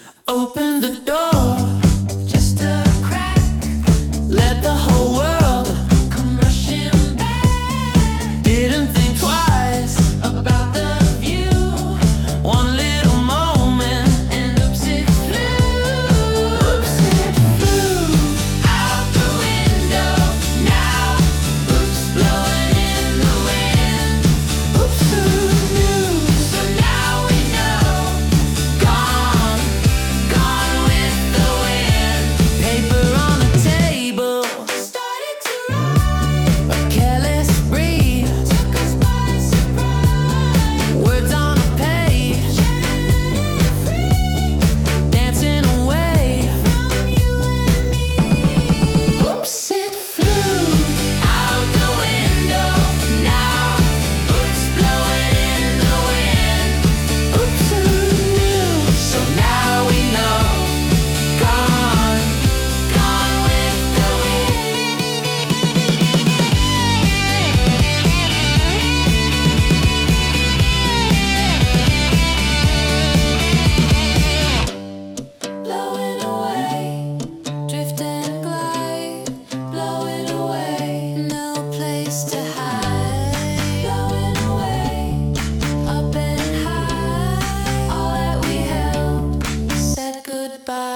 Open the door, just a crack. Let the whole world come rushing back. Didn't think twice about the view. One little moment and oops it flew. Oops it flew out the window. Now oops blowing in the wind. Oops who knew? So now we know. Gone, gone with the wind. Paper on the table started to write. A careless breeze took us by surprise. Words on a page, free, dancing away from you and me. Oops, it flew out the window. Now, oops, blowing in the wind. Oops, who knew? So now we know. Gone, gone with the wind. Blowing away, drift and glide. Blowing away, no place to hide. Blowing away, up and high. All that we held said goodbye.